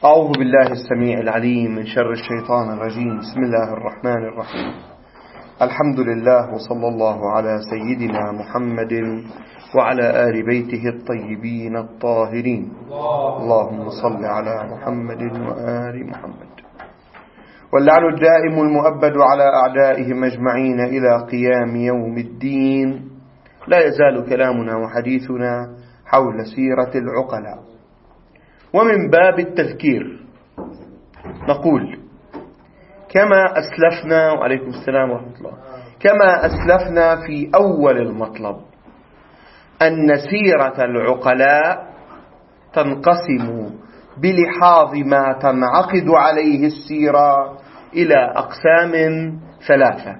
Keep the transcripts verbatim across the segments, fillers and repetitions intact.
أعوذ بالله السميع العليم من شر الشيطان الرجيم. بسم الله الرحمن الرحيم. الحمد لله وصلى الله على سيدنا محمد وعلى آل بيته الطيبين الطاهرين. اللهم صل على محمد وآل محمد. واللعن الدائم المؤبد على أعدائهم أجمعين إلى قيام يوم الدين. لا يزال كلامنا وحديثنا حول سيرة العقلاء، ومن باب التذكير نقول كما أسلفنا وعليكم السلام ورحمة الله كما أسلفنا في أول المطلب أن سيرة العقلاء تنقسم بلحاظ ما تنعقد عليه السيرة إلى أقسام ثلاثة: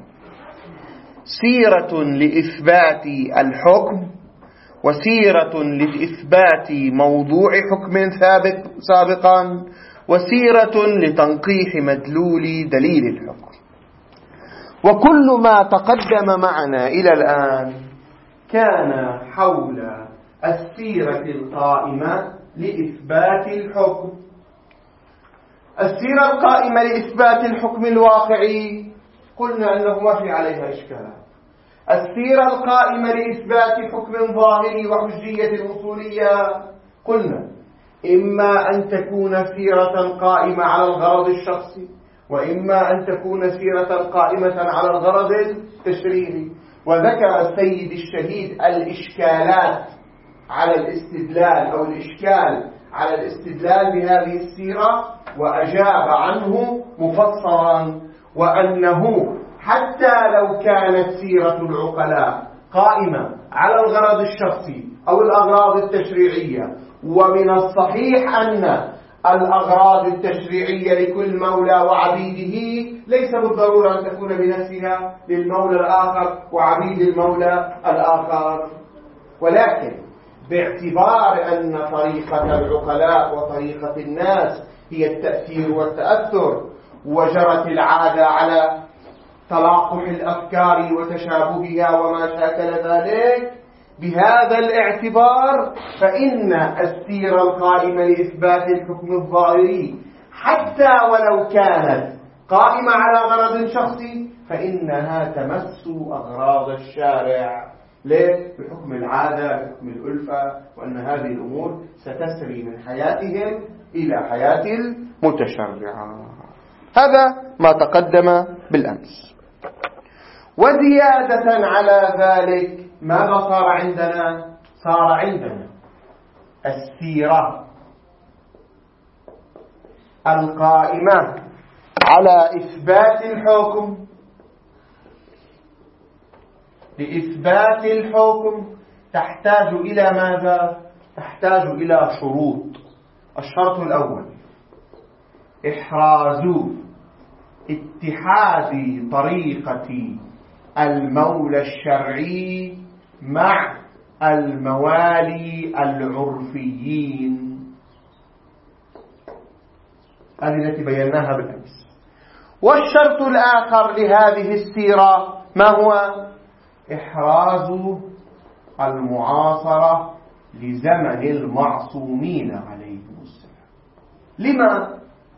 سيرة لإثبات الحكم، وسيرة لإثبات موضوع حكم ثابت سابقا، وسيرة لتنقيح مدلول دليل الحكم. وكل ما تقدم معنا إلى الآن كان حول السيرة القائمة لإثبات الحكم. السيرة القائمة لإثبات الحكم الواقعي قلنا أنه ما في عليها إشكالات. السيرة القائمة لإثبات حكم ظاهري وحجية الأصولية قلنا إما أن تكون سيرة قائمة على الغرض الشخصي، وإما أن تكون سيرة قائمة على الغرض التشريعي. وذكر السيد الشهيد الإشكالات على الاستدلال أو الإشكال على الاستدلال بهذه السيرة، وأجاب عنه مفصلا، وأنه حتى لو كانت سيرة العقلاء قائمة على الغرض الشخصي أو الأغراض التشريعية، ومن الصحيح أن الأغراض التشريعية لكل مولى وعبيده ليس بالضرورة أن تكون بنفسها للمولى الآخر وعبيد المولى الآخر، ولكن باعتبار أن طريقة العقلاء وطريقة الناس هي التأثير والتأثر، وجرت العادة على تلاقح الأفكار وتشابهها وما شاكل ذلك، بهذا الاعتبار فإن السيرة القائمة لإثبات الحكم الظاهري حتى ولو كانت قائمة على غرض شخصي فإنها تمس أغراض الشارع. ليه؟ بحكم العادة، بحكم الألفة، وأن هذه الأمور ستسري من حياتهم إلى حياة المتشرعة. هذا ما تقدم بالأمس. وزيادة على ذلك ماذا صار عندنا؟ صار عندنا السيرة القائمة على إثبات الحكم. لإثبات الحكم تحتاج إلى ماذا؟ تحتاج إلى شروط. الشرط الأول إحراز اتحاد طريقة المولى الشرعي مع الموالي العرفيين. هذه التي بيناها بالأمس. والشرط الآخر لهذه السيرة ما هو؟ إحراز المعاصرة لزمن المعصومين عليهم السلام. لما؟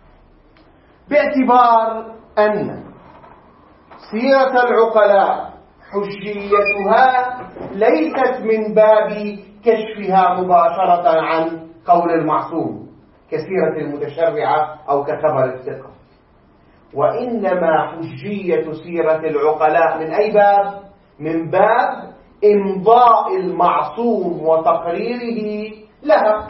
باعتبار أن سيرة العقلاء حجيتها ليست من باب كشفها مباشرة عن قول المعصوم كسيرة المتشرعة أو كخبر الثقة، وإنما حجية سيرة العقلاء من أي باب؟ من باب إمضاء المعصوم وتقريره لها.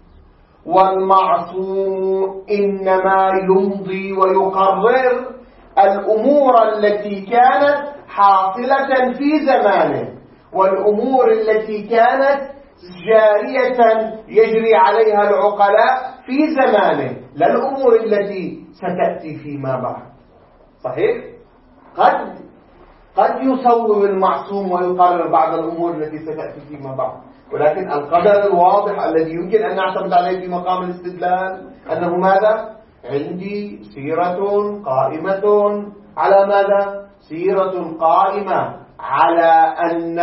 والمعصوم إنما يمضي ويقرر الأمور التي كانت حاصلة في زمانه، والأمور التي كانت جارية يجري عليها العقلاء في زمانه، لا الأمور التي ستأتي فيما بعد. صحيح؟ قد قد يصوب المعصوم ويقرر بعض الأمور التي ستأتي فيما بعد، ولكن القدر الواضح الذي يمكن أن نعتمد عليه في مقام الاستدلال أنه ماذا؟ عندي سيرة قائمة على ماذا؟ سيرة قائمة على أن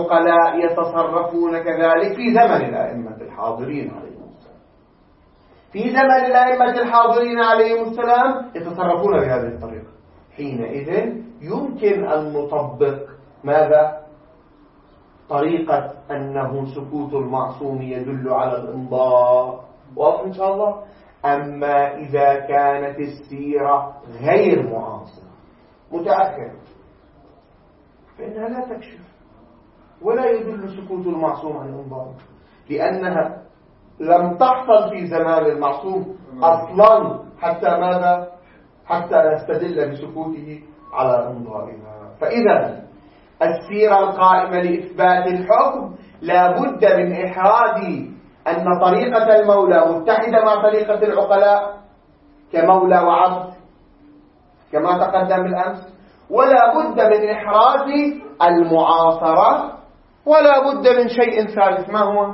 العقلاء يتصرفون كذلك في زمن الأئمة الحاضرين عليهم السلام. في زمن الأئمة الحاضرين عليهم السلام يتصرفون بهذه الطريقة. حينئذ يمكن أن نطبق ماذا؟ طريقة أنه سكوت المعصوم يدل على الإمضاء. واضح إن شاء الله؟ أما إذا كانت السيرة غير معاصرة متأخرة فإنها لا تكشف ولا يدل سكوت المعصوم عن الإمضاء، لأنها لم تحصل في زمان المعصوم أصلا حتى ماذا؟ حتى نستدل بسكوته على إمضائها. فإذا السيرة القائمة لإثبات الحكم لا بد من إحراز أن طريقة المولى متحدة مع طريقة العقلاء كمولى وعبد كما تقدم بالأمس، ولا بد من إحراز المعاصرة، ولا بد من شيء ثالث. ما هو؟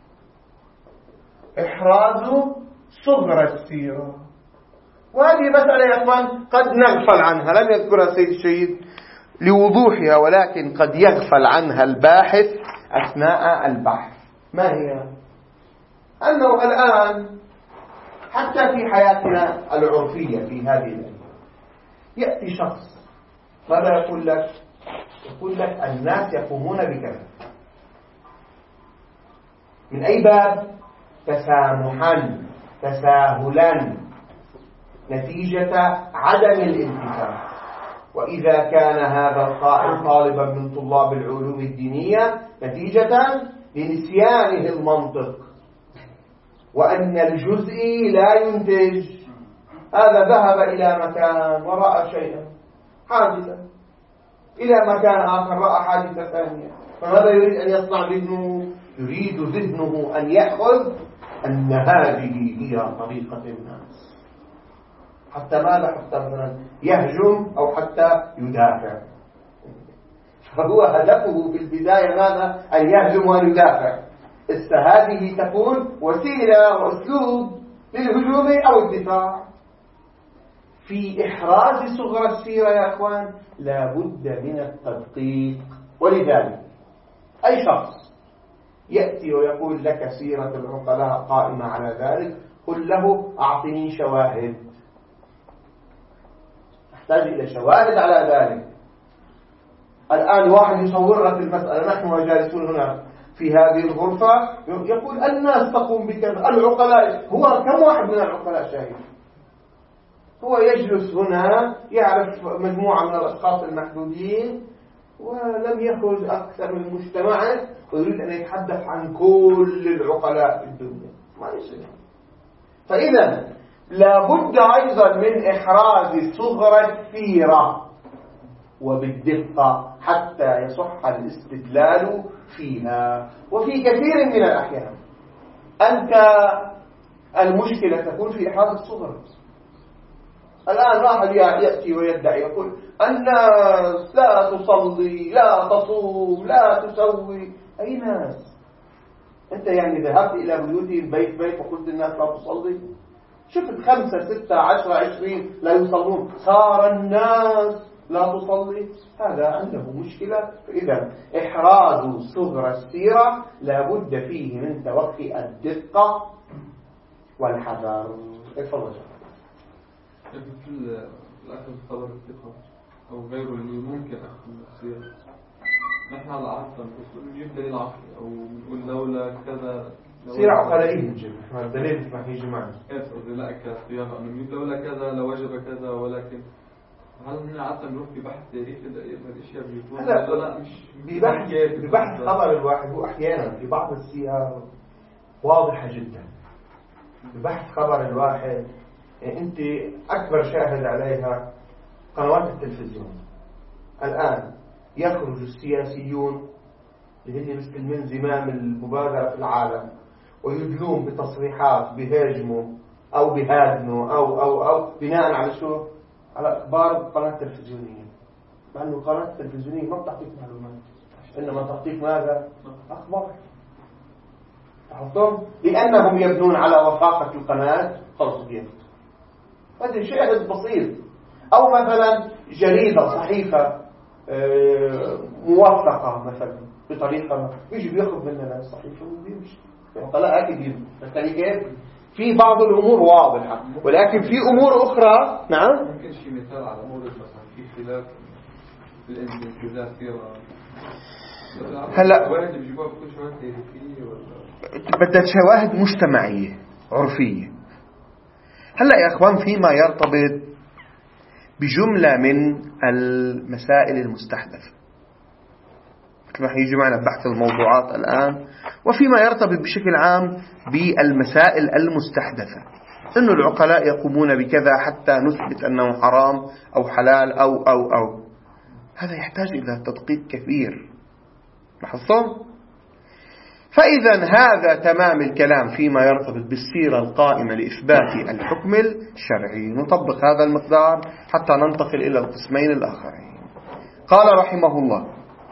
إحراز صغر السيرة. وهذه مسألة يا أخوان قد نغفل عنها، لم يذكرها سيد الشهيد لوضوحها، ولكن قد يغفل عنها الباحث أثناء البحث. ما هي؟ أنه الآن حتى في حياتنا العرفية في هذه الأيام يأتي شخص ماذا يقول لك؟ يقول لك الناس يقومون بكذا من أي باب؟ تسامحا تساهلا نتيجة عدم الالتزام. وإذا كان هذا القائل طالبا من طلاب العلوم الدينية نتيجة لنسيانه المنطق وأن الجزئي لا ينتج، هذا ذهب إلى مكان ورأى شيئا حادثا، إلى مكان آخر رأى حادثة ثانية، فماذا يريد أن يصنع ذهنه؟ يريد ذهنه أن يأخذ أن هذه هي طريقة الناس، حتى ماذا؟ حتى مثلا يهجم أو حتى يدافع. فهو هدفه في البداية ماذا؟ أن يهجم وأن يدافع. هذه تكون وسيلة وأسلوب للهجوم أو الدفاع. في إحراز صغر السيرة يا أخوان لا بد من التدقيق. ولذلك أي شخص يأتي ويقول لك سيرة العقلاء قائمة على ذلك، قل له أعطني شواهد. نحتاج إلى شواهد على ذلك. الآن واحد يصور لك المسألة، نحن جالسون هنا في هذه الغرفة يقول الناس تقوم بكذا، العقلاء. هو كم واحد من العقلاء شاهد؟ هو يجلس هنا يعرف مجموعة من الأشخاص المحدودين ولم يخرج أكثر من مجتمعه ويريد أن يتحدث عن كل العقلاء في الدنيا، ما يصير. فإذا لابد أيضا من إحراز صغر السيرة وبالدقة حتى يصح الاستدلال فيها. وفي كثير من الأحيان أنت المشكلة تكون في إحراز الصغر. الآن واحد يأتي ويدعي يقول الناس لا تصلي لا تصوم لا تسوي. أي ناس؟ أنت يعني ذهبت إلى بيوتهم بيت بيت وقلت الناس لا تصلي؟ شفت خمسة ستة عشرة عشرين لا يصلون، صار الناس لا تصلي؟ هذا عنده مشكلة. فإذا إحراز صغر السيرة لابد فيه من توقي الدقة والحذر. اتفضل. في الأخذ خبر الثقة أو غيره اللي ممكن أخذ السيرة، نحن على عقل نجيب دليل عقلي أو نقول لولا كذا سيرة عقلائية نجيب الدليل ما هي جماعة قصدي لا كصياغة أنه نجيب لولا كذا لوجب كذا. ولكن هل هنا عادة نروح في بحث تاريخي الأشياء بيكون لا مش ببحث ببحث خبر الواحد. هو أحيانا في بعض السير واضحة جدا ببحث خبر الواحد. يعني أنت أكبر شاهد عليها قنوات التلفزيون. الآن يخرج السياسيون اللي هن مستلمين زمام المبادرة في العالم ويدلون بتصريحات بهاجموا أو بهادنوا أو أو أو بناء على شو؟ على أخبار قناة تلفزيونية، مع أنه القناة التلفزيونية ما بتعطيك معلومات، إنما تعطيك ماذا؟ أخبار. تحطهم لأنهم يبنون على وثاقة القناة خلصين. هذا شاهد بسيط. أو مثلا جريدة صحيفة موثقة مثلا بطريقة يجي بياخذ مننا الصحيفة وبيمشي. العقلاء أكيد يبنوا. فالتالي كيف؟ في بعض الأمور واضحة، ولكن في أمور أخرى. نعم. ممكن شيء مثال على مورد مثلا في خلاف في الانتزاع سيرة. هلا واحد بيجيبوها بكل شواهد تاريخية ولا بدها شواهد مجتمعية عرفية. هلا يا أخوان، فيما يرتبط بجملة من المسائل المستحدثة مثل ما حيجي معنا بحث الموضوعات الآن، وفيما يرتبط بشكل عام بالمسائل المستحدثة، إنه العقلاء يقومون بكذا حتى نثبت أنه حرام أو حلال أو أو أو هذا يحتاج إلى تدقيق كثير. لاحظتم؟ فإذا هذا تمام الكلام فيما يرتبط بالسيرة القائمة لإثبات الحكم الشرعي. نطبق هذا المقدار حتى ننتقل إلى القسمين الآخرين. قال رحمه الله: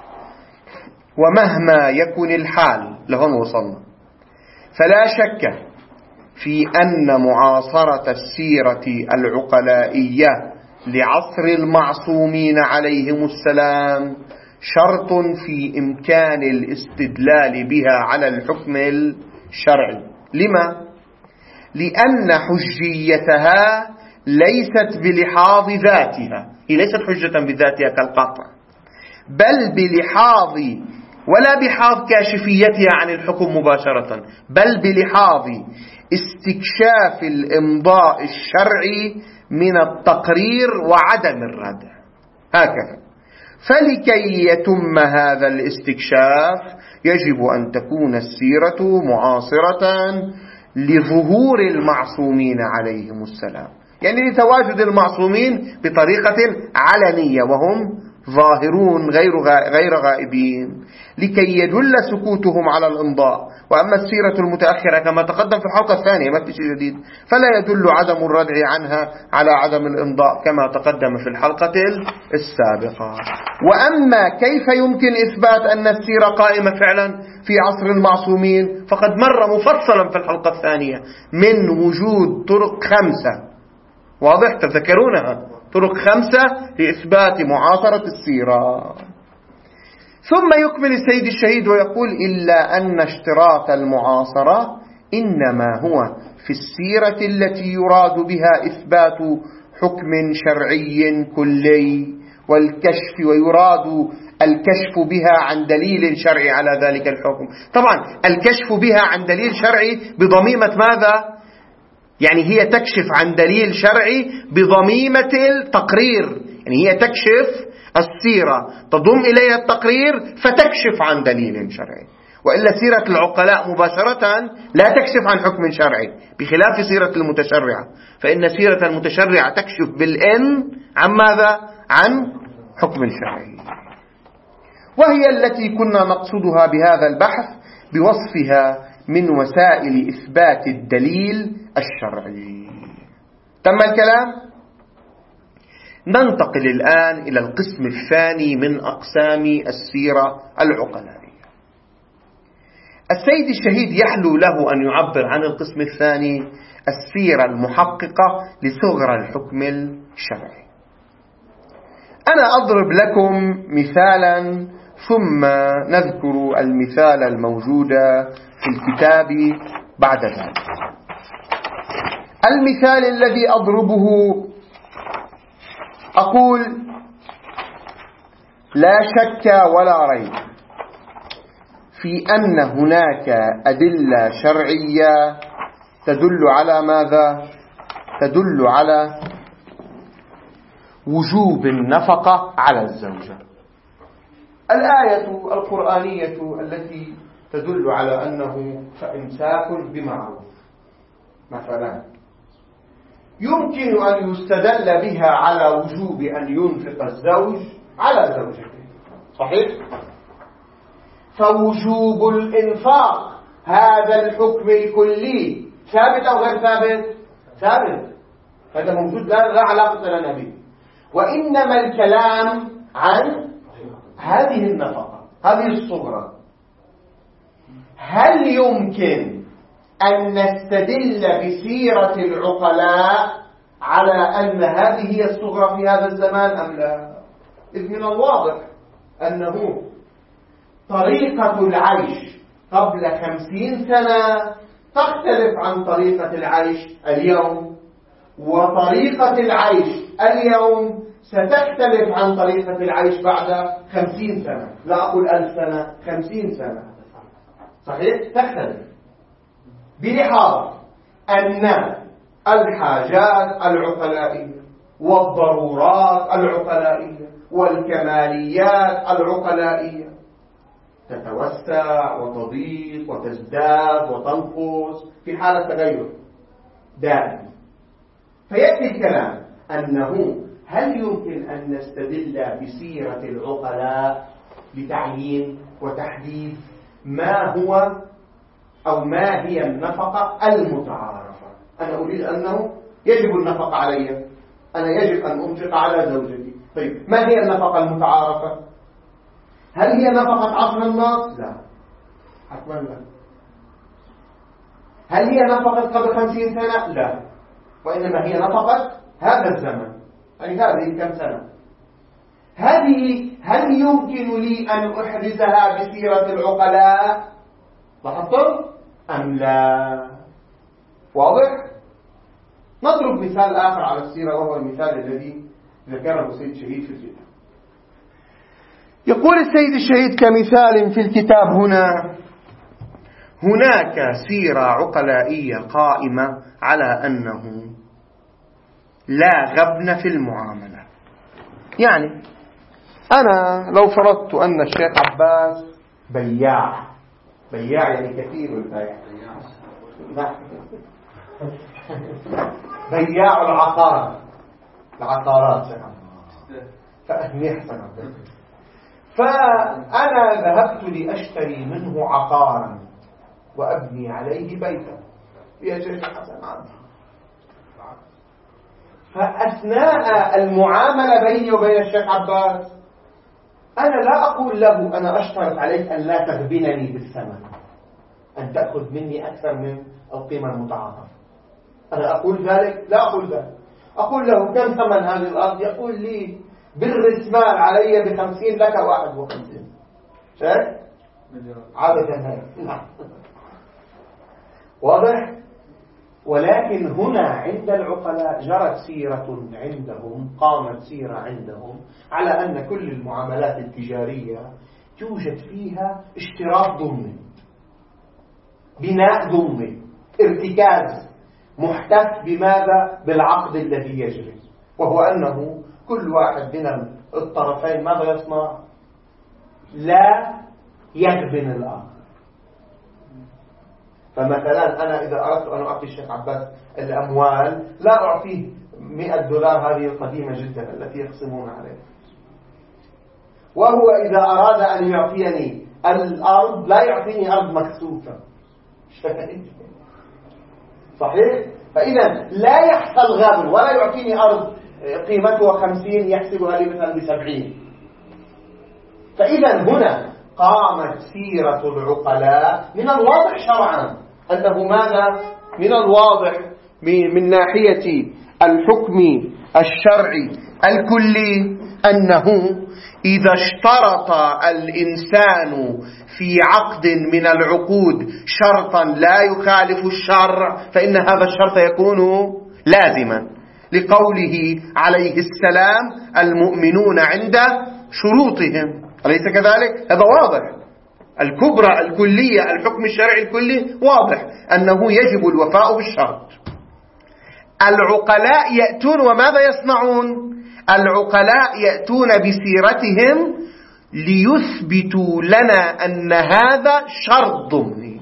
ومهما يكن الحال، لهون وصلنا، فلا شك في أن معاصرة السيرة العقلائية لعصر المعصومين عليهم السلام شرط في إمكان الاستدلال بها على الحكم الشرعي. لما؟ لأن حجيتها ليست بلحاظ ذاتها، هي ليست حجة بذاتها كالقطع، بل بلحاظ ولا بحاظ كاشفيتها عن الحكم مباشرة، بل بلحاظ استكشاف الإمضاء الشرعي من التقرير وعدم الردع. هكذا. فلكي يتم هذا الاستكشاف يجب أن تكون السيرة معاصرة لظهور المعصومين عليهم السلام، يعني لتواجد المعصومين بطريقة علنية وهم ظاهرون غير غير غائبين، لكي يدل سكوتهم على الإمضاء. وأما السيرة المتأخرة كما تقدم في الحلقة الثانية، ما في شيء جديد، فلا يدل عدم الردع عنها على عدم الإمضاء كما تقدم في الحلقة السابقة. وأما كيف يمكن إثبات أن السيرة قائمة فعلا في عصر المعصومين فقد مر مفصلا في الحلقة الثانية من وجود طرق خمسة، واضح تذكرونها، طرق خمسة لإثبات معاصرة السيرة. ثم يكمل السيد الشهيد ويقول: إلا أن اشتراط المعاصرة إنما هو في السيرة التي يراد بها إثبات حكم شرعي كلي، والكشف ويراد الكشف بها عن دليل شرعي على ذلك الحكم. طبعا الكشف بها عن دليل شرعي بضميمة ماذا؟ يعني هي تكشف عن دليل شرعي بضميمة التقرير، يعني هي تكشف السيرة تضم إليها التقرير فتكشف عن دليل شرعي. وإلا سيرة العقلاء مباشرة لا تكشف عن حكم شرعي، بخلاف سيرة المتشرعة، فإن سيرة المتشرعة تكشف بالإن عن ماذا؟ عن حكم شرعي، وهي التي كنا نقصدها بهذا البحث بوصفها من وسائل إثبات الدليل الشرعي. تم الكلام؟ ننتقل الآن إلى القسم الثاني من أقسام السيرة العقلائية. السيد الشهيد يحلو له أن يعبر عن القسم الثاني السيرة المحققة لصغر الحكم الشرعي. أنا أضرب لكم مثالا ثم نذكر المثال الموجود في الكتاب بعد ذلك. المثال الذي أضربه أقول: لا شك ولا ريب في أن هناك أدلة شرعية تدل على ماذا؟ تدل على وجوب النفقة على الزوجة. الآية القرآنية التي تدل على أنه فإمساك بمعروف مثلا يمكن أن يستدل بها على وجوب أن ينفق الزوج على زوجته، صحيح؟ فوجوب الإنفاق هذا الحكم الكلي ثابت أو غير ثابت؟ ثابت، هذا موجود، لا علاقة لنا به. وإنما الكلام عن هذه النفقة، هذه الصغرى. هل يمكن أن نستدل بسيرة العقلاء على أن هذه هي الصغرى في هذا الزمان أم لا؟ إذ من الواضح أنه طريقة العيش قبل خمسين سنة تختلف عن طريقة العيش اليوم، وطريقة العيش اليوم ستختلف عن طريقة العيش بعد خمسين سنة، لا أقول ألف سنة، خمسين سنة، صحيح؟ تختلف بلحاظ أن الحاجات العقلائية والضرورات العقلائية والكماليات العقلائية تتوسع وتضيق وتزداد وتنقص في حالة تغير دائم. فيأتي الكلام أنه هل يمكن أن نستدل بسيرة العقلاء لتعيين وتحديد ما هو أو ما هي النفقة المتعارفة؟ أنا أريد أنه يجب النفقة علي، أنا يجب أن أنفق على زوجتي. طيب ما هي النفقة المتعارفة؟ هل هي نفقة عصر الناس؟ لا، حتما لا. هل هي نفقة قبل خمسين سنة؟ لا، وإنما هي نفقة هذا الزمن، يعني هذه كم سنة. هذه هل يمكن لي أن أحرزها بسيرة العقلاء؟ لاحظتم أم لا؟ واضح؟ نضرب مثال آخر على السيرة، وهو المثال الذي ذكره السيد الشهيد في الكتاب. يقول السيد الشهيد كمثال في الكتاب هنا: هناك سيرة عقلائية قائمة على أنه لا غبن في المعاملة. يعني أنا لو فرضت أن الشيخ عباس بياع، بياع يعني كثير البيع، بياع العقار، العقارات، فأنا ذهبت لأشتري منه عقارا وأبني عليه بيتا يا شيخ حسن عندي. فأثناء المعاملة بيني وبين الشيخ عباس أنا لا أقول له أنا أشترط عليك أن لا تغبنني بالثمن، أن تأخذ مني أكثر من القيمة المتعاطفة. أنا أقول ذلك؟ لا أقول ذلك. أقول له كم ثمن هذه الأرض؟ يقول لي بالرسمال علي بخمسين، لك واحد وخمسين. شايف؟ عادة هذا واضح؟ ولكن هنا عند العقلاء جرت سيرة عندهم، قامت سيرة عندهم على أن كل المعاملات التجارية توجد فيها اشتراط ضمني، بناء ضمني، ارتكاز محتف بماذا؟ بالعقد الذي يجري، وهو أنه كل واحد من الطرفين ماذا يصنع؟ لا يغبن الآخر. فمثلا أنا إذا أردت أن أعطي الشيخ عباس الأموال لا أعطيه مئة دولار هذه القديمة جدا التي يقسمون عليها، وهو إذا أراد أن يعطيني الأرض لا يعطيني أرض مكسوفة. صحيح؟ فإذا لا يحصل غبن ولا يعطيني أرض قيمتها خمسين يحسبها لي مثلا بسبعين. فإذا هنا قامت سيرة العقلاء من الواضح شرعا أنه ماذا؟ من الواضح من ناحية الحكم الشرعي الكلي أنه إذا اشترط الإنسان في عقد من العقود شرطا لا يخالف الشرع فإن هذا الشرط يكون لازما، لقوله عليه السلام: المؤمنون عند شروطهم. أليس كذلك؟ هذا واضح. الكبرى الكلية، الحكم الشرعي الكلي واضح أنه يجب الوفاء بالشرط. العقلاء يأتون وماذا يصنعون؟ العقلاء يأتون بسيرتهم ليثبتوا لنا أن هذا شرط ضمني.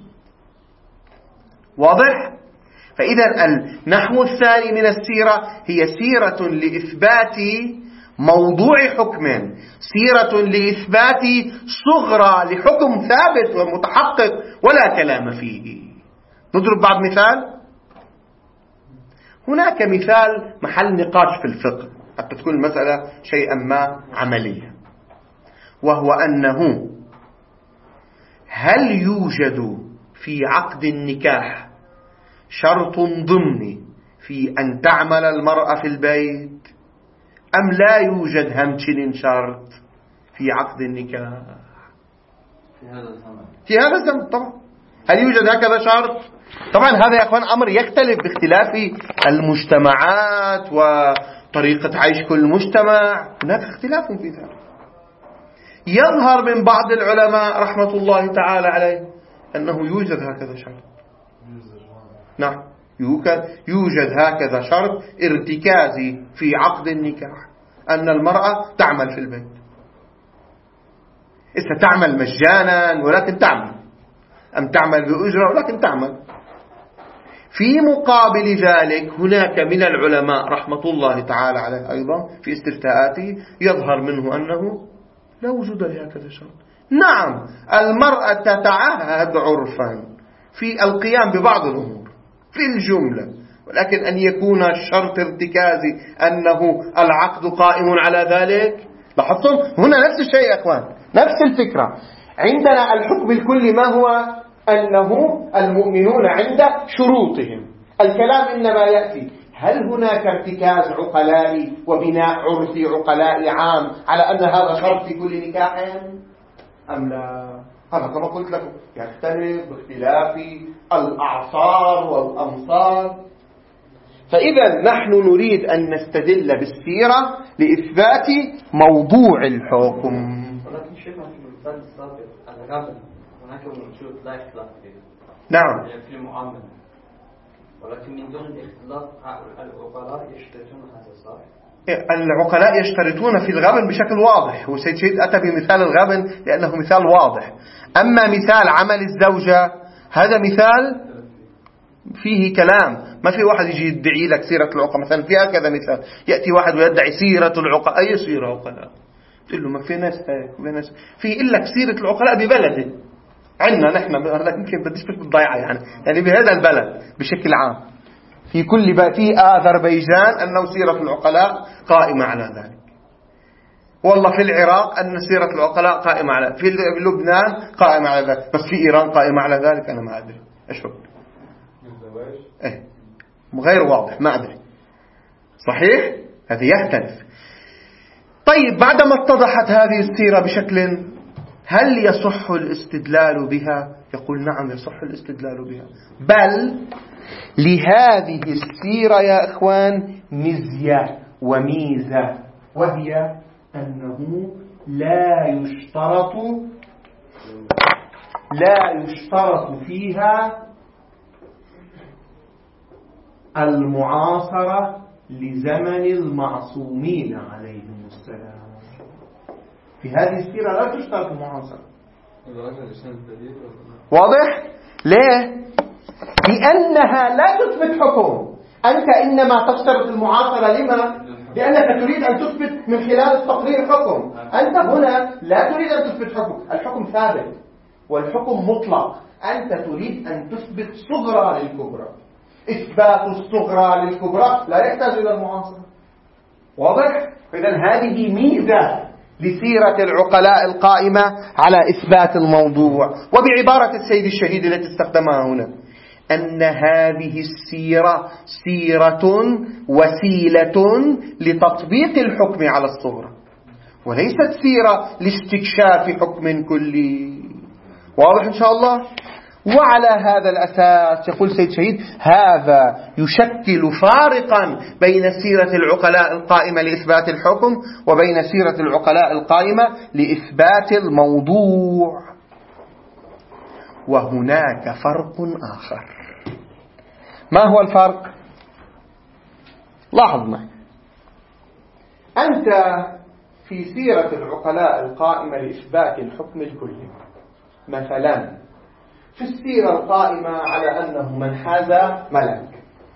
واضح؟ فإذا النحو الثاني من السيرة هي سيرة لإثبات موضوع حكم، سيرة لإثبات صغرى لحكم ثابت ومتحقق ولا كلام فيه. نضرب بعض مثال. هناك مثال محل نقاش في الفقه حتى تكون المسألة شيئا ما عملية، وهو أنه هل يوجد في عقد النكاح شرط ضمني في أن تعمل المرأة في البيت، أم لا يوجد همشن شرط في عقد النكاح؟ في هذا الزمن في هذا الزمن طبعا هل يوجد هكذا شرط؟ طبعا هذا يا أخوان أمر يختلف باختلاف المجتمعات وطريقة عيش كل مجتمع، هناك اختلاف في ذلك. يظهر من بعض العلماء رحمة الله تعالى عليه أنه يوجد هكذا شرط. نعم، يوجد هكذا شرط ارتكازي في عقد النكاح، أن المرأة تعمل في البيت، إذا تعمل مجانا ولكن تعمل، أم تعمل بأجرة ولكن تعمل. في مقابل ذلك هناك من العلماء رحمة الله تعالى عليه أيضا في استفتاءاته يظهر منه أنه لا وجود لهكذا شرط. نعم، المرأة تتعهد عرفا في القيام ببعض الأمور في الجملة، ولكن أن يكون الشرط ارتكازي أنه العقد قائم على ذلك. لاحظتم هنا نفس الشيء يا أخوان، نفس الفكرة. عندنا الحكم الكلي ما هو؟ أنه المؤمنون عند شروطهم. الكلام إنما يأتي هل هناك ارتكاز عقلائي وبناء عرفي عقلائي عام على أن هذا شرط في كل نكاح أم لا؟ هذا كما قلت لكم يختلف باختلاف الأعصار والأمصار. فإذا نحن نريد أن نستدل بالسيرة لإثبات موضوع الحكم. ولكن شيخنا في المثال السابق الغبن هناك موجود لا اختلاف فيه. نعم. يعني في المعاملة، ولكن من دون الاختلاف العقلاء يشترطون هذا صح؟ العقلاء يشترطون في الغبن بشكل واضح، وسيد شهيد أتى بمثال الغبن لأنه مثال واضح. أما مثال عمل الزوجة هذا مثال فيه كلام، ما في واحد يجي يدعي لك سيرة العقلاء. مثلا في هكذا مثال، يأتي واحد ويدعي سيرة العقلاء. أي سيرة عقلاء؟ تقول له ما في ناس في ناس في إلا سيرة العقلاء ببلده عندنا نحن، يمكن بديش بالضيعة يعني يعني بهذا البلد بشكل عام. في كل بقى في أذربيجان أنه سيرة العقلاء قائمة على ذلك، والله في العراق أن سيرة العقلاء قائمة على، في لبنان قائمة على ذلك، بس في إيران قائمة على ذلك أنا ما أدري. أشوف إيه غير واضح، ما أدري صحيح، هذه يختلف. طيب بعدما اتضحت هذه السيرة بشكل، هل يصح الاستدلال بها؟ يقول نعم يصح الاستدلال بها، بل لهذه السيرة يا إخوان مزية وميزة، وهي أنه لا يشترط لا يشترط فيها المعاصرة لزمن المعصومين عليهم السلام. في هذه السيرة لا تشترط المعاصرة. واضح؟ ليه؟ لأنها لا تثبت حكم. أنت إنما تشترط المعاصرة لما؟ لأنك تريد أن تثبت من خلال التقرير حكم. أنت هنا لا تريد أن تثبت حكم، الحكم ثابت والحكم مطلق. أنت تريد أن تثبت صغرى للكبرى. إثبات الصغرى للكبرى لا يحتاج إلى المعاصرة. واضح؟ إذن هذه ميزة لسيرة العقلاء القائمة على إثبات الموضوع. وبعبارة السيد الشهيد التي استخدمها هنا، أن هذه السيرة سيرة وسيلة لتطبيق الحكم على الصغرى، وليست سيرة لاستكشاف حكم كلي. واضح إن شاء الله؟ وعلى هذا الأساس يقول سيد شهيد هذا يشكل فارقا بين سيرة العقلاء القائمة لإثبات الحكم وبين سيرة العقلاء القائمة لإثبات الموضوع. وهناك فرق آخر. ما هو الفرق؟ لاحظ معي، أنت في سيرة العقلاء القائمة لإثبات الحكم الكلي مثلا في السيرة القائمة على أنه من حاز ملك،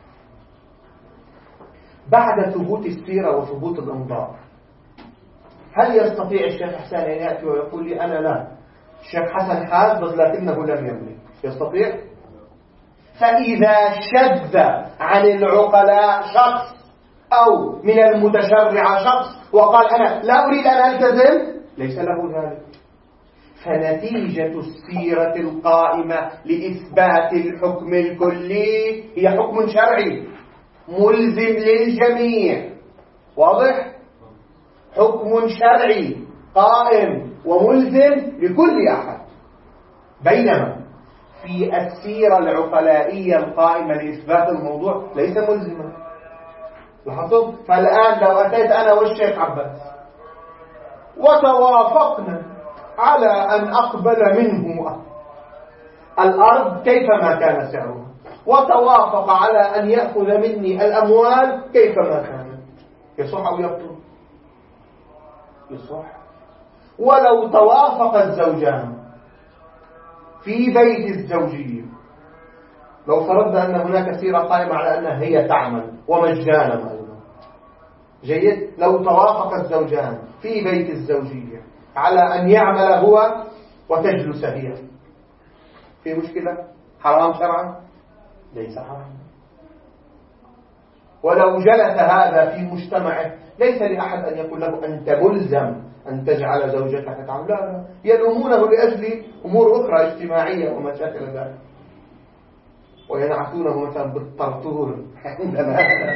بعد ثبوت السيرة وثبوت الأنظار هل يستطيع الشيخ حسن أن يأتي ويقول لي أنا لا، الشيخ حسن حاز بس لكنه لم يملك؟ يستطيع؟ فإذا شذ عن العقلاء شخص أو من المتشرع شخص وقال أنا لا أريد أن ألتزم، ليس له ذلك. فنتيجة السيرة القائمة لإثبات الحكم الكلي هي حكم شرعي ملزم للجميع. واضح؟ حكم شرعي قائم وملزم لكل أحد. بينما في السيرة العقلائية القائمة لإثبات الموضوع ليس ملزما. لاحظتم؟ فالآن لو أتيت أنا والشيخ عباس وتوافقنا على أن أقبل منه الأرض كيفما كان سعرها، وتوافق على أن يأخذ مني الأموال كيفما كانت، يصح أو يبطل؟ يصح. ولو توافق الزوجان في بيت الزوجية، لو فرضنا أن هناك سيرة قائمة على أنها هي تعمل ومجانا أيضا، جيد، لو توافق الزوجان في بيت الزوجية على أن يعمل هو وتجلس هي، في مشكلة؟ حرام شرعا؟ ليس حرام. ولو جلس هذا في مجتمعه ليس لأحد أن يقول له أنت ملزم أن تجعل زوجتك تعمل، لا لا، يلومونه لأجل أمور أخرى اجتماعية ومشاكل ذلك، وينعتونه مثلا بالطرطور عندنا.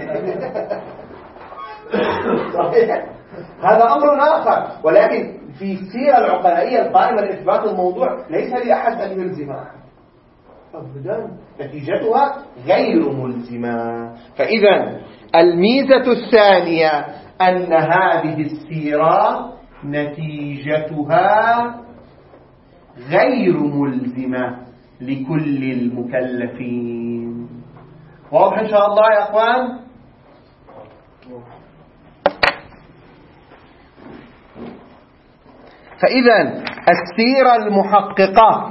صحيح، هذا أمر آخر. ولكن في السيرة العقلائية القائمة لإثبات الموضوع ليس لأحد أن يلزم أحد أبدا، نتيجتها غير ملزمة. فإذا الميزة الثانية أن هذه السيرة نتيجتها غير ملزمة لكل المكلفين. واضح إن شاء الله يا أخوان؟ فإذا السيرة المحققة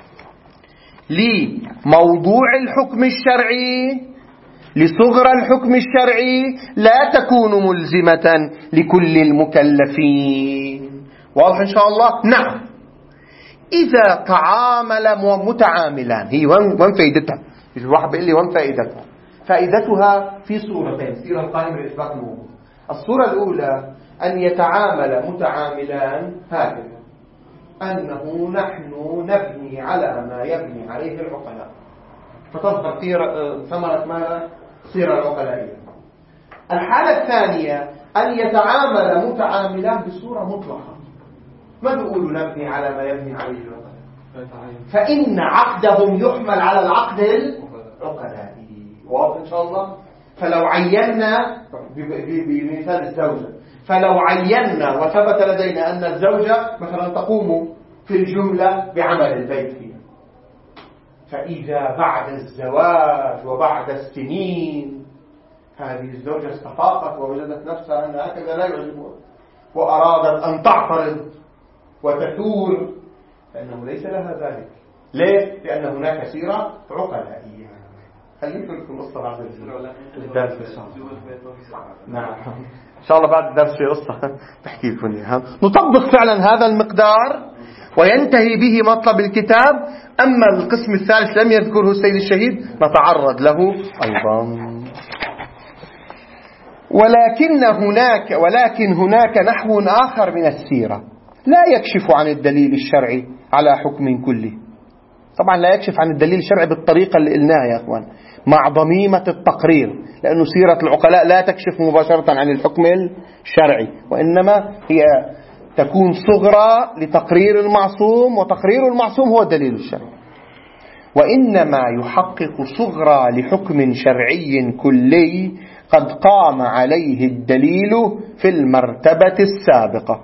لموضوع الحكم الشرعي، لصغر الحكم الشرعي، لا تكون ملزمة لكل المكلفين. واضح إن شاء الله؟ نعم. إذا تعامل متعاملان، هي وين فائدتها؟ الواحد بيقول لي وين فائدتها؟ فائدتها في صورتين، السيرة القائمة لإثبات الموضوع. الصورة الأولى أن يتعامل متعاملان هكذا، أنه نحن نبني على ما يبني عليه العقلاء، فتصدر ثمرة ماذا؟ السيرة العقلائية. الحالة الثانية أن يتعامل متعاملان بصورة مطلقة، ما بيقولوا نبني على ما يبني عليه العقلاء، فإن عقدهم يحمل على العقد العقلائي. واضح إن شاء الله؟ فلو عينا بمثال الزوجة، فلو عينا وثبت لدينا أن الزوجة مثلا تقوم في الجملة بعمل البيت فيها، فإذا بعد الزواج وبعد السنين هذه الزوجة استفاقت ووجدت نفسها أن هكذا لا يعجبها وأرادت أن تعترض وتثور، فإنه ليس لها ذلك. ليه؟ لأن هناك سيرة عقلائية. خليكم لكم قصة بعد الدرس. نعم إن شاء الله بعد الدرس في قصة تحكي لكم إياها، نطبق فعلا هذا المقدار وينتهي به مطلب الكتاب. أما القسم الثالث لم يذكره السيد الشهيد نتعرض له أيضا. ولكن هناك ولكن هناك نحو آخر من السيرة لا يكشف عن الدليل الشرعي على حكم كله. طبعا لا يكشف عن الدليل الشرعي بالطريقة اللي قلناها يا أخوان، مع ضميمة التقرير، لأنه سيرة العقلاء لا تكشف مباشرة عن الحكم الشرعي، وإنما هي تكون صغرى لتقرير المعصوم، وتقرير المعصوم هو الدليل الشرعي. وإنما يحقق صغرى لحكم شرعي كلي قد قام عليه الدليل في المرتبة السابقة.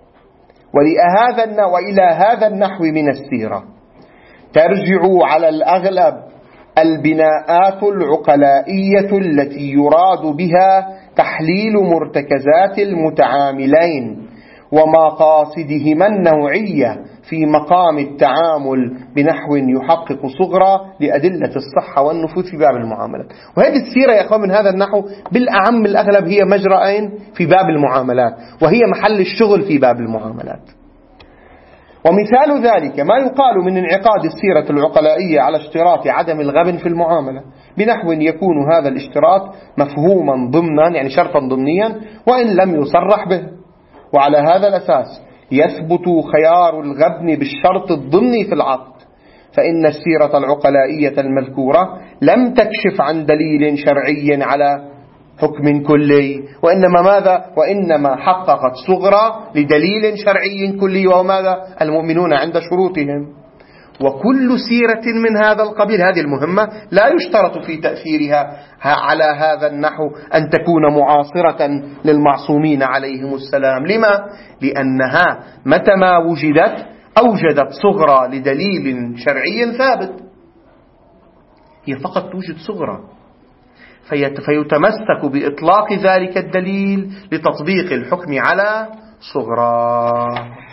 وإلى هذا النحو من السيرة ترجع على الأغلب البناءات العقلائية التي يراد بها تحليل مرتكزات المتعاملين ومقاصدهما النوعية في مقام التعامل بنحو يحقق صغرى لأدلة الصحة والنفوذ في باب المعاملات. وهذه السيرة يا أخوان من هذا النحو بالأعم الأغلب هي مجرأين في باب المعاملات، وهي محل الشغل في باب المعاملات. ومثال ذلك ما يقال من انعقاد السيرة العقلائية على اشتراط عدم الغبن في المعاملة، بنحو يكون هذا الاشتراط مفهوما ضمنا، يعني شرطا ضمنيا، وإن لم يصرح به. وعلى هذا الأساس يثبت خيار الغبن بالشرط الضمني في العقد، فإن السيرة العقلائية المذكورة لم تكشف عن دليل شرعي على حكم كلي، وإنما ماذا؟ وإنما حققت صغرى لدليل شرعي كلي، وماذا؟ المؤمنون عند شروطهم. وكل سيرة من هذا القبيل، هذه المهمة لا يشترط في تأثيرها على هذا النحو أن تكون معاصرة للمعصومين عليهم السلام. لما؟ لأنها متى وجدت أوجدت صغرى لدليل شرعي ثابت، هي فقط توجد صغرى، فيتمسك بإطلاق ذلك الدليل لتطبيق الحكم على صغرى.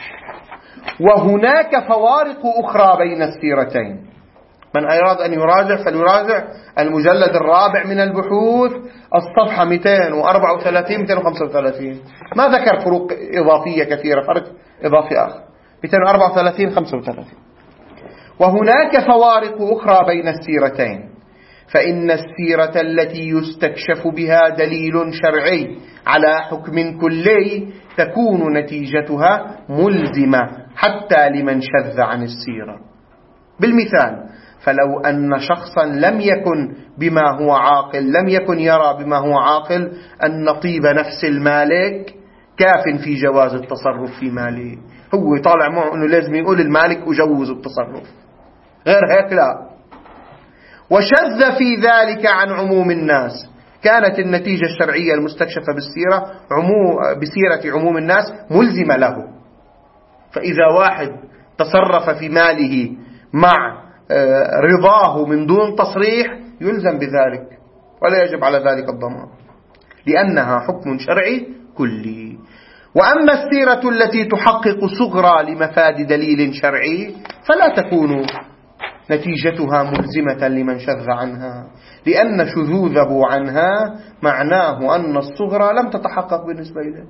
وهناك فوارق أخرى بين السيرتين، من أراد أن يراجع فليراجع المجلد الرابع من البحوث الصفحة مئتين وأربعة وثلاثين مئتين وخمسة وثلاثين، ما ذكر فروق إضافية كثيرة، فرق إضافي آخر مئتين وأربعة وثلاثين خمسة وثلاثين. وهناك فوارق أخرى بين السيرتين، فإن السيرة التي يستكشف بها دليل شرعي على حكم كلي تكون نتيجتها ملزمة حتى لمن شذ عن السيرة. بالمثال، فلو أن شخصا لم يكن بما هو عاقل لم يكن يرى بما هو عاقل أن طيب نفس المالك كاف في جواز التصرف في ماله، هو يطالع معه أنه لازم يقول المالك أجوز التصرف، غير هيك لا، وشذ في ذلك عن عموم الناس، كانت النتيجة الشرعية المستكشفة بالسيرة عمو بسيرة عموم الناس ملزمة له. فإذا واحد تصرف في ماله مع رضاه من دون تصريح يلزم بذلك ولا يجب على ذلك الضمان، لأنها حكم شرعي كلي. وأما السيرة التي تحقق صغرى لمفاد دليل شرعي فلا تكون نتيجتها ملزمة لمن شذ عنها، لأن شذوذه عنها معناه أن الصغرى لم تتحقق بالنسبة إليه،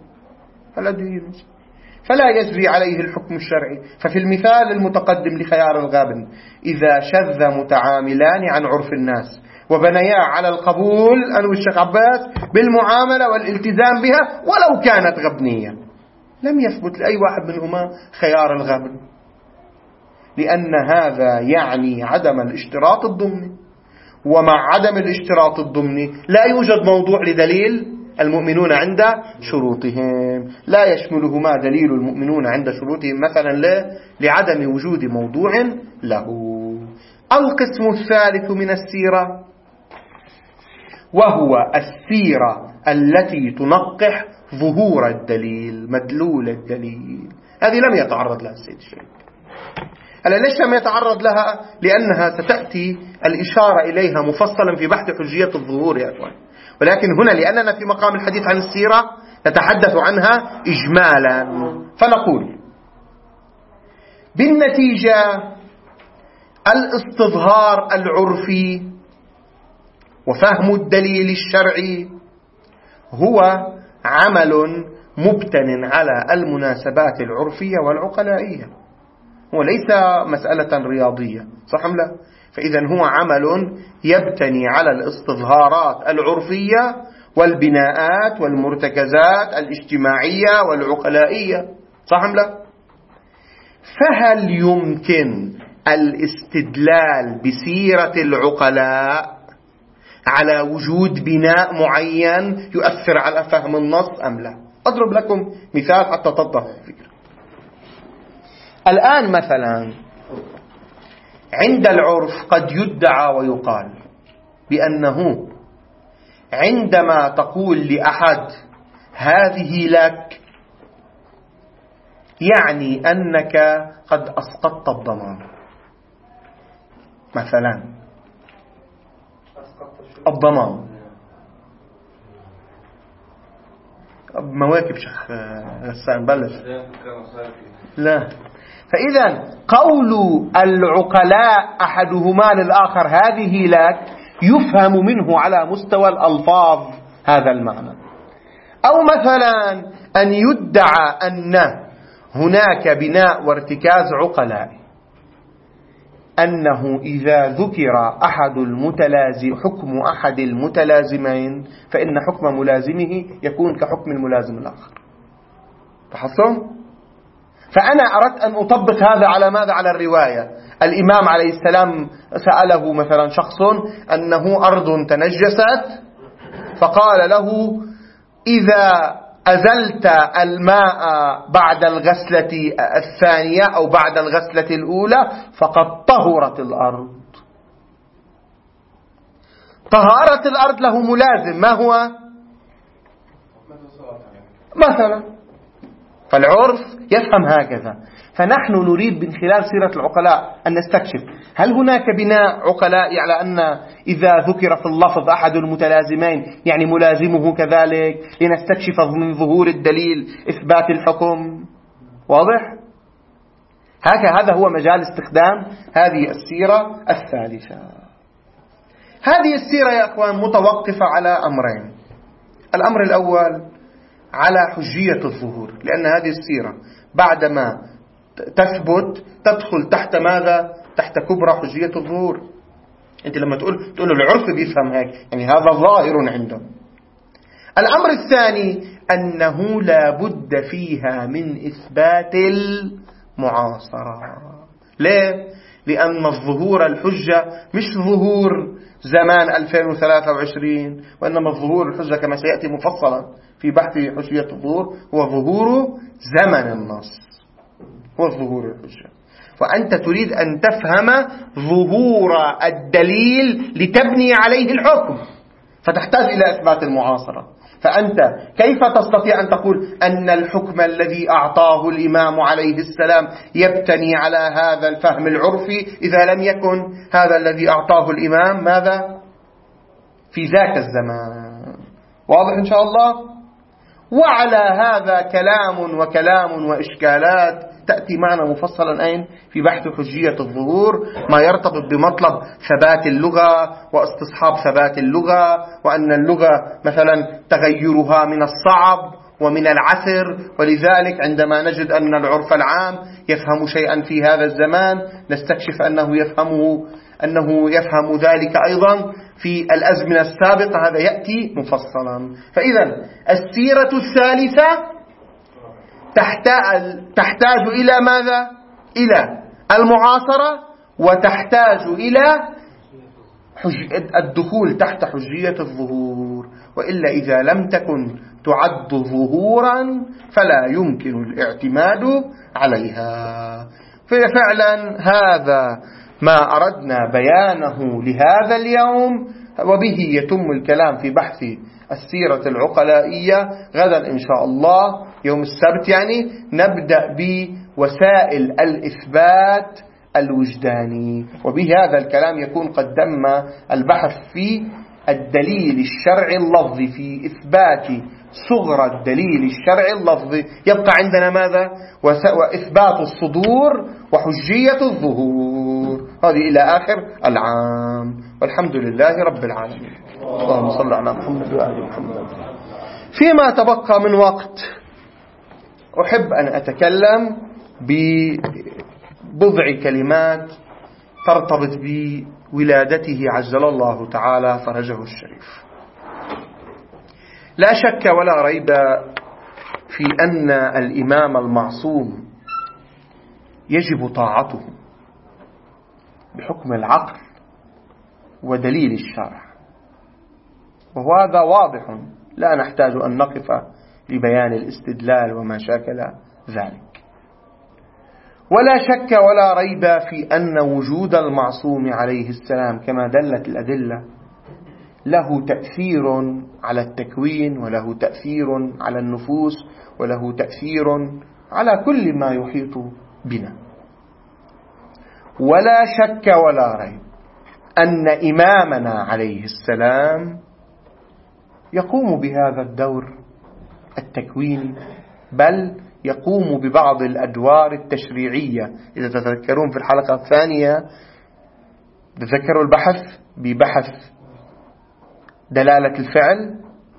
فلا يجري عليه الحكم الشرعي. ففي المثال المتقدم لخيار الغابن، إذا شذ متعاملان عن عرف الناس وبنيا على القبول أنا والشيخ عباس بالمعاملة والالتزام بها ولو كانت غبنية، لم يثبت لأي واحد منهما خيار الغبن، لأن هذا يعني عدم الاشتراط الضمني، ومع عدم الاشتراط الضمني لا يوجد موضوع لدليل المؤمنون عند شروطهم، لا يشملهما دليل المؤمنون عند شروطهم مثلا لعدم وجود موضوع له. القسم الثالث من السيرة وهو السيرة التي تنقح ظهور الدليل، مدلول الدليل، هذه لم يتعرض لها السيد الشيخ. ألا ليش لم يتعرض لها؟ لأنها ستأتي الإشارة إليها مفصلا في بحث حجية الظهور يا أخوان، ولكن هنا لأننا في مقام الحديث عن السيرة نتحدث عنها إجمالا، فنقول بالنتيجة الاستظهار العرفي وفهم الدليل الشرعي هو عمل مبتن على المناسبات العرفية والعقلائية، هو ليس مسألة رياضية، صح أم لا؟ فإذا هو عمل يبتني على الاستظهارات العرفية والبناءات والمرتكزات الاجتماعية والعقلائية، صح أم لا؟ فهل يمكن الاستدلال بسيرة العقلاء على وجود بناء معين يؤثر على فهم النص أم لا؟ أضرب لكم مثال حتى تتضح الفكرة. الآن مثلا عند العرف قد يدعى ويقال بأنه عندما تقول لأحد هذه لك يعني أنك قد أسقطت الضمان، مثلا الضمان مواكب شيخ غسان بلش لا. فإذا قول العقلاء أحدهما للآخر هذه لك يفهم منه على مستوى الألفاظ هذا المعنى. أو مثلا أن يدعى أن هناك بناء وارتكاز عقلاء، أنه إذا ذكر أحد المتلازم حكم أحد المتلازمين فإن حكم ملازمه يكون كحكم الملازم الآخر. تحصل؟ فأنا أردت أن أطبق هذا على ماذا؟ على الرواية. الإمام عليه السلام سأله مثلا شخص أنه أرض تنجست، فقال له إذا أزلت الماء بعد الغسلة الثانية أو بعد الغسلة الأولى فقد طهرت الأرض. طهارة الأرض له ملازم، ما هو؟ مثلا فالعرف يفهم هكذا. فنحن نريد من خلال سيرة العقلاء أن نستكشف هل هناك بناء عقلاء على أن إذا ذكر في اللفظ أحد المتلازمين يعني ملازمه كذلك، لنستكشف من ظهور الدليل إثبات الحكم. واضح؟ هكذا هذا هو مجال استخدام هذه السيرة الثالثة. هذه السيرة يا أخوان متوقفة على أمرين. الأمر الأول على حجية الظهور، لأن هذه السيرة بعدما تثبت تدخل تحت ماذا؟ تحت كبرى حجية الظهور. أنت لما تقول تقول العرف بيفهم هيك، يعني هذا ظاهر عنده. الأمر الثاني أنه لا بد فيها من إثبات المعاصرة. ليه؟ لأن الظهور الحجة مش ظهور زمان ألفين وثلاثة وعشرين، وإنما الظهور الحجة كما سيأتي مفصلا في بحث حجية الظهور هو ظهور زمن النص، هو الظهور الحجة. وأنت تريد أن تفهم ظهور الدليل لتبني عليه الحكم، فتحتاج إلى إثبات المعاصرة. فأنت كيف تستطيع أن تقول أن الحكم الذي أعطاه الإمام عليه السلام يبتني على هذا الفهم العرفي إذا لم يكن هذا الذي أعطاه الإمام ماذا؟ في ذاك الزمان. واضح إن شاء الله؟ وعلى هذا كلام وكلام وإشكالات تأتي معنا مفصلا أين؟ في بحث حجية الظهور، ما يرتبط بمطلب ثبات اللغة واستصحاب ثبات اللغة، وأن اللغة مثلا تغيرها من الصعب ومن العسر، ولذلك عندما نجد أن العرف العام يفهم شيئا في هذا الزمان نستكشف أنه يفهمه أنه يفهم ذلك أيضا في الأزمنة السابقة. هذا يأتي مفصلا. فإذا السيرة الثالثة تحتاج إلى ماذا؟ إلى المعاصرة، وتحتاج إلى الدخول تحت حجية الظهور، وإلا إذا لم تكن تعد ظهورا فلا يمكن الاعتماد عليها. ففعلا هذا ما أردنا بيانه لهذا اليوم، وبه يتم الكلام في بحث السيرة العقلائية. غدا إن شاء الله يوم السبت يعني نبدأ بوسائل الإثبات الوجداني، وبهذا الكلام يكون قدمنا البحث في الدليل الشرعي اللفظي، في إثبات صغرى الدليل الشرعي اللفظي. يبقى عندنا ماذا؟ وإثبات الصدور وحجية الظهور، هذه إلى آخر العام. والحمد لله رب العالمين. اللهم صل على محمد وآل محمد. فيما تبقى من وقت أحب أن أتكلم ببضع كلمات ترتبط بولادته عجل الله تعالى فرجه الشريف. لا شك ولا ريب في أن الإمام المعصوم يجب طاعته بحكم العقل ودليل الشرع، وهذا واضح لا نحتاج أن نقف لبيان الاستدلال وما شاكل ذلك. ولا شك ولا ريب في أن وجود المعصوم عليه السلام كما دلت الأدلة له تأثير على التكوين، وله تأثير على النفوس، وله تأثير على كل ما يحيط بنا. ولا شك ولا ريب أن إمامنا عليه السلام يقوم بهذا الدور التكويني، بل يقوم ببعض الأدوار التشريعية. إذا تذكرون في الحلقة الثانية تذكروا البحث ببحث دلالة الفعل،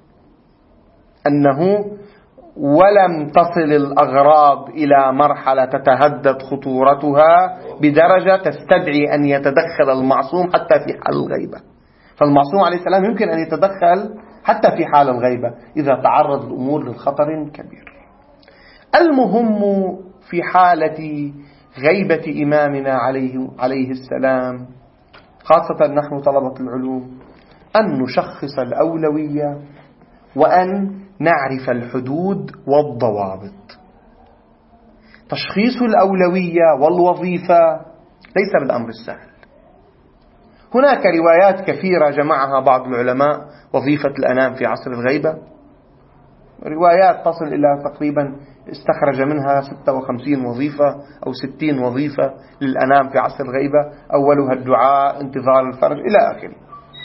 أنه ولم تصل الأغراض إلى مرحلة تتهدد خطورتها بدرجة تستدعي أن يتدخل المعصوم حتى في حال الغيبة. فالمعصوم عليه السلام يمكن أن يتدخل حتى في حال الغيبة إذا تعرض الأمور للخطر كبير. المهم في حالة غيبة إمامنا عليه, عليه السلام، خاصة نحن طلبة العلوم، أن نشخص الأولوية وأن نعرف الحدود والضوابط. تشخيص الأولوية والوظيفة ليس بالأمر السهل. هناك روايات كثيرة جمعها بعض العلماء: وظيفة الأنام في عصر الغيبة، روايات تصل إلى تقريبا استخرج منها ستة وخمسين وظيفة أو ستين وظيفة للأنام في عصر الغيبة، أولها الدعاء، انتظار الفرج، إلى آخره.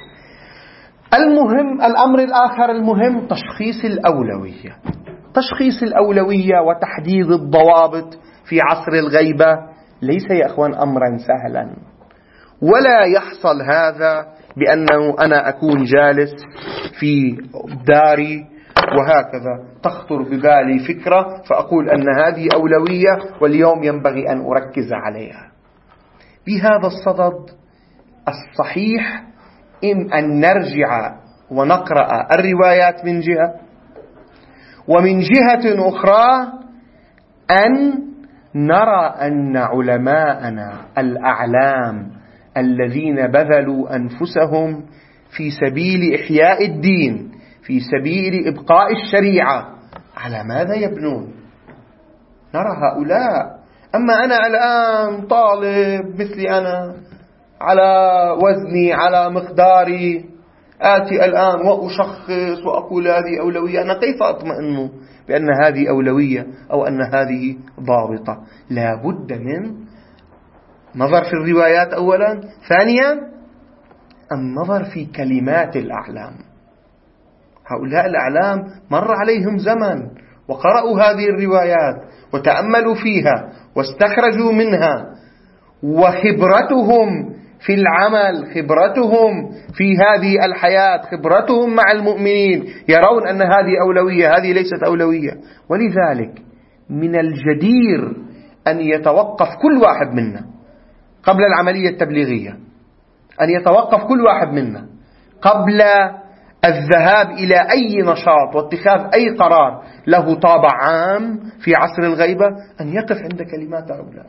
المهم الأمر الآخر المهم تشخيص الأولوية. تشخيص الأولوية وتحديد الضوابط في عصر الغيبة ليس يا أخوان أمرا سهلا، ولا يحصل هذا بأنه أنا أكون جالس في داري وهكذا تخطر ببالي فكرة فأقول أن هذه أولوية واليوم ينبغي أن أركز عليها. بهذا الصدد الصحيح إن أن نرجع ونقرأ الروايات من جهة، ومن جهة أخرى أن نرى أن علماءنا الأعلام الذين بذلوا أنفسهم في سبيل إحياء الدين، في سبيل إبقاء الشريعة، على ماذا يبنون؟ نرى هؤلاء. أما أنا الآن طالب مثلي أنا على وزني على مقداري، آتي الآن وأشخص وأقول هذه أولوية، أنا كيف أطمئن بأن هذه أولوية أو أن هذه ضابطة؟ لا بد من نظر في الروايات أولا، ثانيا النظر في كلمات الأعلام. هؤلاء الأعلام مر عليهم زمن وقرأوا هذه الروايات وتأملوا فيها واستخرجوا منها، وخبرتهم في العمل، خبرتهم في هذه الحياة، خبرتهم مع المؤمنين يرون أن هذه أولوية، هذه ليست أولوية. ولذلك من الجدير أن يتوقف كل واحد منا قبل العملية التبليغية، أن يتوقف كل واحد منا قبل الذهاب إلى أي نشاط واتخاذ أي قرار له طابع عام في عصر الغيبة، أن يقف عند كلمات هؤلاء.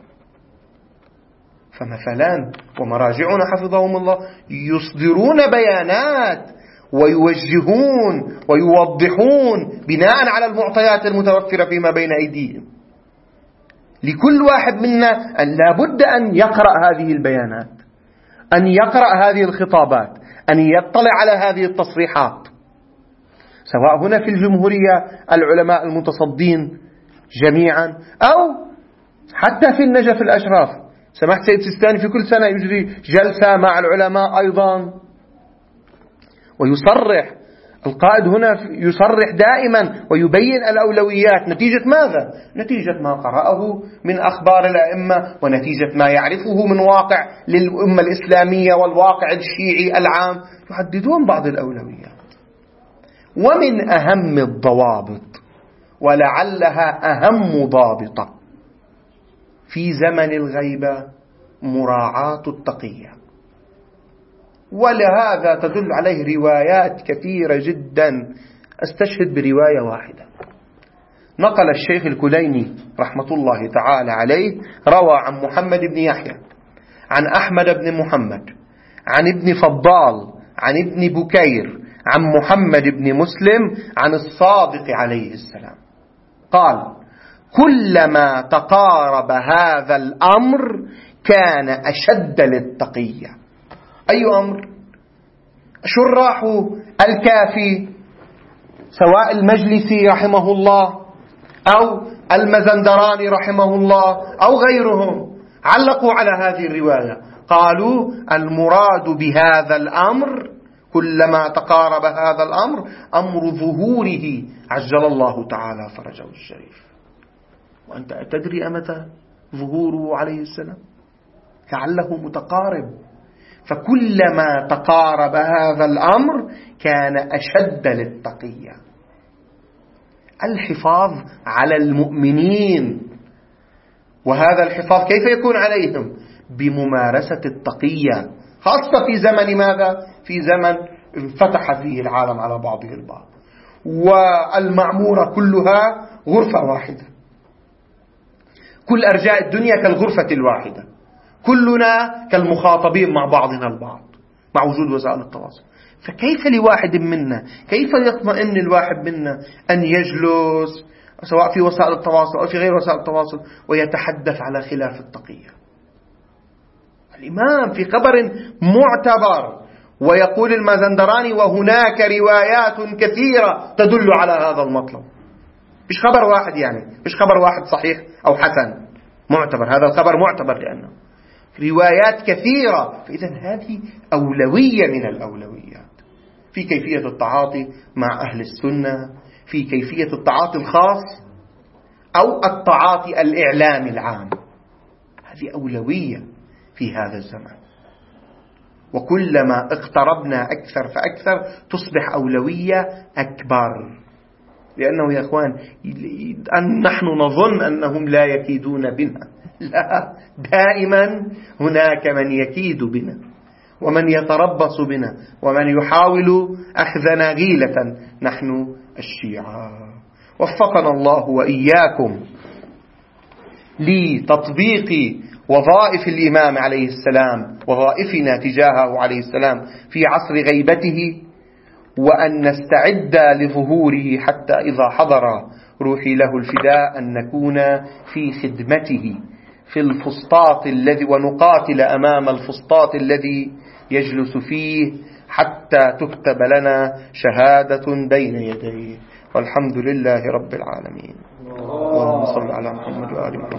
فمثلا ومراجعنا حفظهم الله يصدرون بيانات ويوجهون ويوضحون بناء على المعطيات المتوفرة فيما بين أيديهم. لكل واحد منا أن لابد أن يقرأ هذه البيانات، أن يقرأ هذه الخطابات، أن يطلع على هذه التصريحات، سواء هنا في الجمهورية العلماء المتصدين جميعا أو حتى في النجف الأشراف. سمحت سيد سيستاني في كل سنة يجري جلسة مع العلماء أيضا، ويصرح القائد هنا يصرح دائما ويبين الأولويات. نتيجة ماذا؟ نتيجة ما قرأه من أخبار الأئمة، ونتيجة ما يعرفه من واقع للأمة الإسلامية والواقع الشيعي العام، يحددون بعض الأولويات. ومن أهم الضوابط ولعلها أهم ضابطة في زمن الغيبة مراعاة التقية، ولهذا تدل عليه روايات كثيرة جدا. استشهد برواية واحدة. نقل الشيخ الكليني رحمة الله تعالى عليه، روى عن محمد بن يحيى عن أحمد بن محمد عن ابن فضال عن ابن بكير عن محمد بن مسلم عن الصادق عليه السلام قال: كلما تقارب هذا الأمر كان أشد للتقية. أي أمر؟ شراح الكافي سواء المجلسي رحمه الله أو المزندراني رحمه الله أو غيرهم علقوا على هذه الرواية، قالوا المراد بهذا الأمر كلما تقارب هذا الأمر أمر ظهوره عجل الله تعالى فرجه الشريف. وأنت أتدري أمتى ظهوره عليه السلام؟ لعله متقارب. فكلما تقارب هذا الأمر كان أشد للتقية. الحفاظ على المؤمنين، وهذا الحفاظ كيف يكون عليهم؟ بممارسة التقية، خاصة في زمن ماذا؟ في زمن انفتح فيه العالم على بعضه البعض، والمعمورة كلها غرفة واحدة، كل أرجاء الدنيا كالغرفة الواحدة، كلنا كالمخاطبين مع بعضنا البعض مع وجود وسائل التواصل. فكيف لواحد منا، كيف يطمئن الواحد منا أن يجلس سواء في وسائل التواصل أو في غير وسائل التواصل ويتحدث على خلاف التقية؟ الإمام في خبر معتبر، ويقول المازندراني وهناك روايات كثيرة تدل على هذا المطلب. مش خبر واحد، يعني مش خبر واحد صحيح أو حسن معتبر، هذا الخبر معتبر لأنه روايات كثيرة. فإذا هذه أولوية من الأولويات في كيفية التعاطي مع أهل السنة، في كيفية التعاطي الخاص أو التعاطي الإعلامي العام. هذه أولوية في هذا الزمن، وكلما اقتربنا أكثر فأكثر تصبح أولوية أكبر. لأنه يا أخوان أن نحن نظن أنهم لا يكيدون بنا، لا، دائما هناك من يكيد بنا ومن يتربص بنا ومن يحاول أخذنا غيلة، نحن الشيعة. وفقنا الله وإياكم لتطبيق وظائف الإمام عليه السلام، وظائفنا تجاهه عليه السلام في عصر غيبته، وأن نستعد لظهوره حتى إذا حضر روحي له الفداء أن نكون في خدمته في الفسطاط الذي، ونقاتل أمام الفسطاط الذي يجلس فيه حتى تكتب لنا شهادة بين يديه. والحمد لله رب العالمين. اللهم صل على محمد وآل محمد.